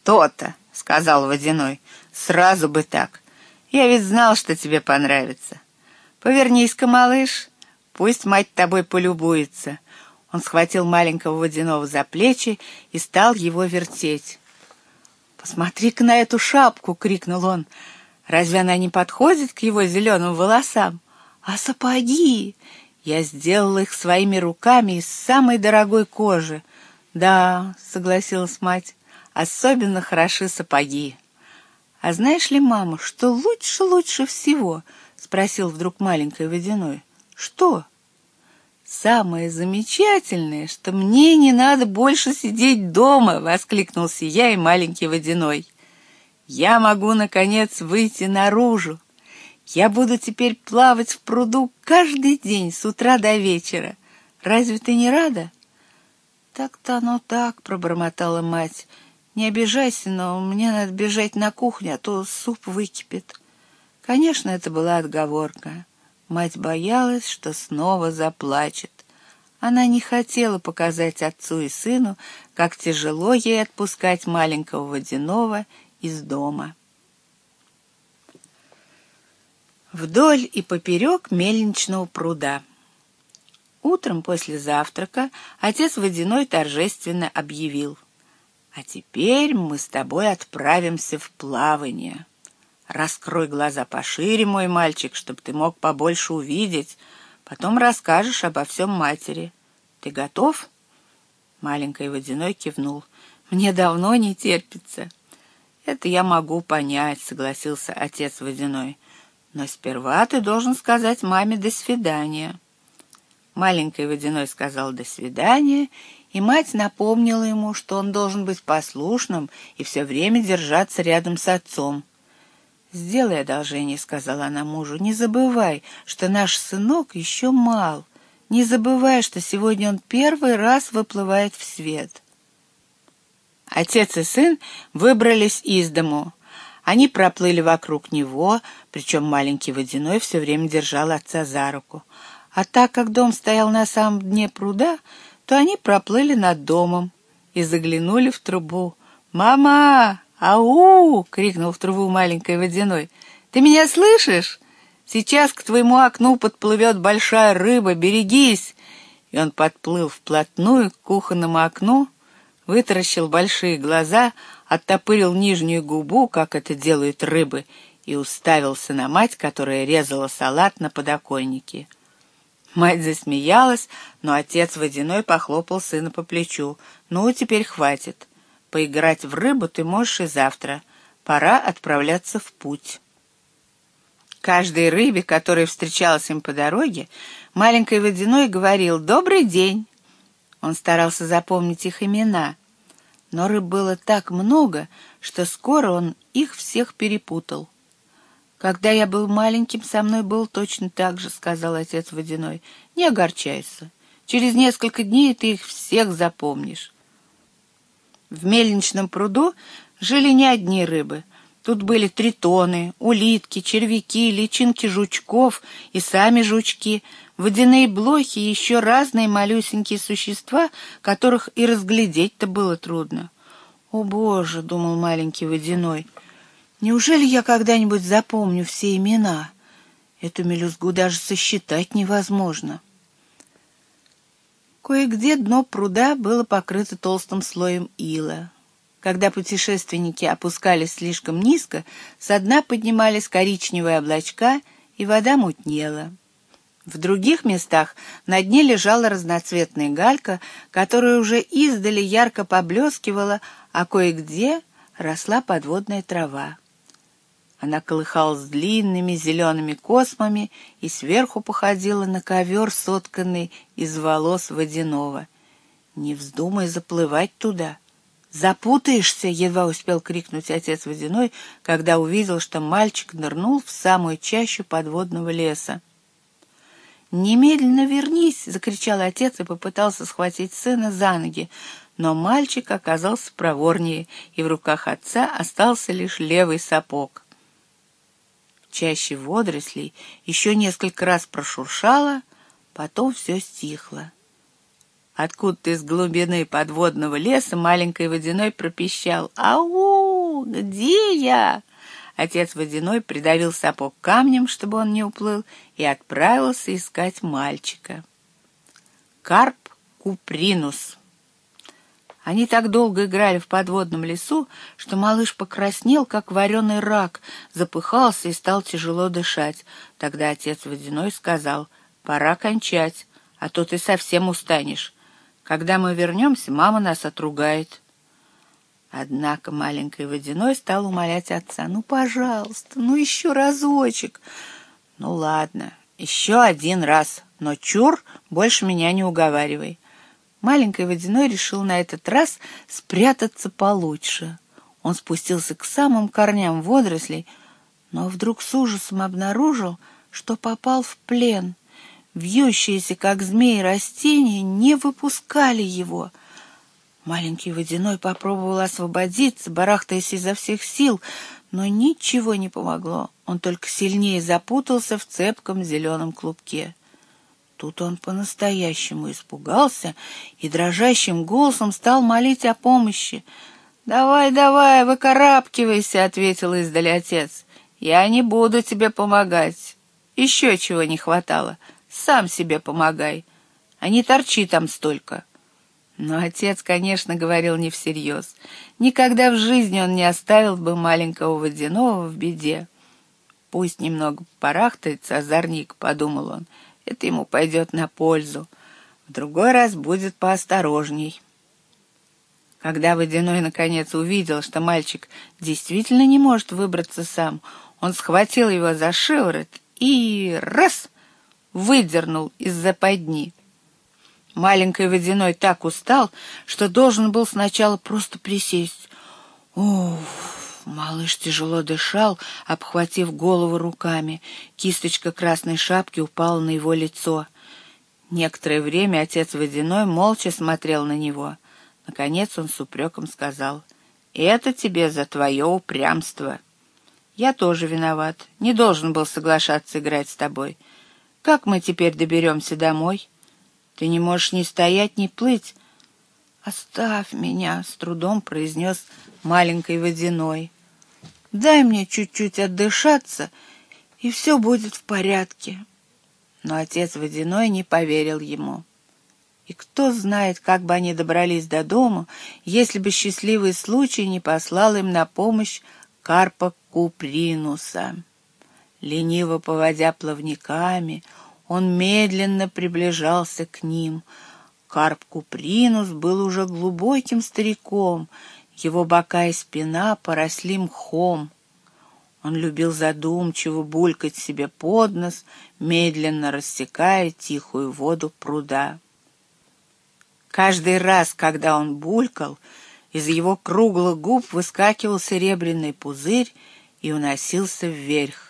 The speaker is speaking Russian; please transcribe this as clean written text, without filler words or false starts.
«То-то», — сказал Водяной, — «сразу бы так. Я ведь знал, что тебе понравится. Повернись-ка, малыш, пусть мать тобой полюбуется». Он схватил маленького Водяного за плечи и стал его вертеть. «Посмотри-ка на эту шапку!» — крикнул он. «Разве она не подходит к его зеленым волосам? А сапоги? Я сделал их своими руками из самой дорогой кожи». «Да», — согласилась мать, — «особенно хороши сапоги». «А знаешь ли, мама, что лучше всего?» — спросил вдруг маленький Водяной. «Что?» «Самое замечательное, что мне не надо больше сидеть дома!» — воскликнул сияя маленький Водяной. «Я могу, наконец, выйти наружу. Я буду теперь плавать в пруду каждый день с утра до вечера. Разве ты не рада?» «Так-то оно так», — пробормотала мать. «Не обижайся, но мне надо бежать на кухню, а то суп выкипит». Конечно, это была отговорка. Мать боялась, что снова заплачет. Она не хотела показать отцу и сыну, как тяжело ей отпускать маленького Водяного из дома. Вдоль и поперек мельничного пруда. Утром после завтрака отец Водяной торжественно объявил: «А теперь мы с тобой отправимся в плавание. Раскрой глаза пошире, мой мальчик, чтобы ты мог побольше увидеть. Потом расскажешь обо всем матери. Ты готов?» Маленький Водяной кивнул. «Мне давно не терпится». «Это я могу понять», — согласился отец Водяной. «Но сперва ты должен сказать маме «до свидания». Маленький Водяной сказал «до свидания», и мать напомнила ему, что он должен быть послушным и все время держаться рядом с отцом. «Сделай одолжение», — сказала она мужу, — «не забывай, что наш сынок еще мал. Не забывай, что сегодня он первый раз выплывает в свет». Отец и сын выбрались из дому. Они проплыли вокруг него, причем маленький Водяной все время держал отца за руку. А так как дом стоял на самом дне пруда, то они проплыли над домом и заглянули в трубу. «Мама! Ау!» — крикнул в трубу маленький Водяной. «Ты меня слышишь? Сейчас к твоему окну подплывет большая рыба, берегись!» И он подплыл вплотную к кухонному окну, вытаращил большие глаза, оттопырил нижнюю губу, как это делают рыбы, и уставился на мать, которая резала салат на подоконнике. Мать засмеялась, но отец Водяной похлопал сына по плечу. «Ну, теперь хватит. Поиграть в рыбу ты можешь и завтра. Пора отправляться в путь». Каждой рыбе, которая встречалась им по дороге, маленький Водяной говорил «Добрый день». Он старался запомнить их имена, но рыб было так много, что скоро он их всех перепутал. «Когда я был маленьким, со мной было точно так же», — сказал отец Водяной. «Не огорчайся. Через несколько дней ты их всех запомнишь». В мельничном пруду жили не одни рыбы. Тут были тритоны, улитки, червяки, личинки жучков и сами жучки, водяные блохи и еще разные малюсенькие существа, которых и разглядеть-то было трудно. «О, Боже!» — думал маленький Водяной. «Неужели я когда-нибудь запомню все имена? Эту мелюзгу даже сосчитать невозможно». Кое-где дно пруда было покрыто толстым слоем ила. Когда путешественники опускались слишком низко, со дна поднимались коричневые облачка, и вода мутнела. В других местах на дне лежала разноцветная галька, которая уже издали ярко поблескивала, а кое-где росла подводная трава. Она колыхалась длинными зелеными космами и сверху походила на ковер, сотканный из волос Водяного. «Не вздумай заплывать туда! Запутаешься!» — едва успел крикнуть отец Водяной, когда увидел, что мальчик нырнул в самую чащу подводного леса. «Немедленно вернись!» — закричал отец и попытался схватить сына за ноги, но мальчик оказался проворнее, и в руках отца остался лишь левый сапог. Чаще водорослей еще несколько раз прошуршало, потом все стихло. Откуда-то из глубины подводного леса маленький Водяной пропищал: «Ау! Где я?» Отец Водяной придавил сапог камнем, чтобы он не уплыл, и отправился искать мальчика. Карп Купринус. Они так долго играли в подводном лесу, что малыш покраснел, как вареный рак, запыхался и стал тяжело дышать. Тогда отец Водяной сказал: «Пора кончать, а то ты совсем устанешь. Когда мы вернемся, мама нас отругает». Однако маленький Водяной стал умолять отца: «Ну, пожалуйста, ну еще разочек». «Ну, ладно, еще один раз, но чур, больше меня не уговаривай». Маленький Водяной решил на этот раз спрятаться получше. Он спустился к самым корням водорослей, но вдруг с ужасом обнаружил, что попал в плен. Вьющиеся, как змеи, растения не выпускали его. Маленький Водяной попробовал освободиться, барахтаясь изо всех сил, но ничего не помогло. Он только сильнее запутался в цепком зеленом клубке. Тут он по-настоящему испугался и дрожащим голосом стал молить о помощи. «Давай, давай, выкарабкивайся», — ответил издали отец. «Я не буду тебе помогать. Еще чего не хватало. Сам себе помогай, а не торчи там столько». Но отец, конечно, говорил не всерьез. Никогда в жизни он не оставил бы маленького Водяного в беде. «Пусть немного барахтается озорник», — подумал он. «Это ему пойдет на пользу. В другой раз будет поосторожней». Когда Водяной наконец увидел, что мальчик действительно не может выбраться сам, он схватил его за шиворот и раз — выдернул из западни. Маленький Водяной так устал, что должен был сначала просто присесть. Уф! Малыш тяжело дышал, обхватив голову руками. Кисточка красной шапки упала на его лицо. Некоторое время отец Водяной молча смотрел на него. Наконец он с упреком сказал: «Это тебе за твое упрямство. Я тоже виноват, не должен был соглашаться играть с тобой. Как мы теперь доберемся домой? Ты не можешь ни стоять, ни плыть». «Оставь меня», — с трудом произнес маленький Водяной. «Дай мне чуть-чуть отдышаться, и все будет в порядке». Но отец Водяной не поверил ему. И кто знает, как бы они добрались до дому, если бы счастливый случай не послал им на помощь карпа Купринуса. Лениво поводя плавниками, он медленно приближался к ним. Карп Купринус был уже глубоким стариком, его бока и спина поросли мхом. Он любил задумчиво булькать себе под нос, медленно рассекая тихую воду пруда. Каждый раз, когда он булькал, из его круглых губ выскакивал серебряный пузырь и уносился вверх.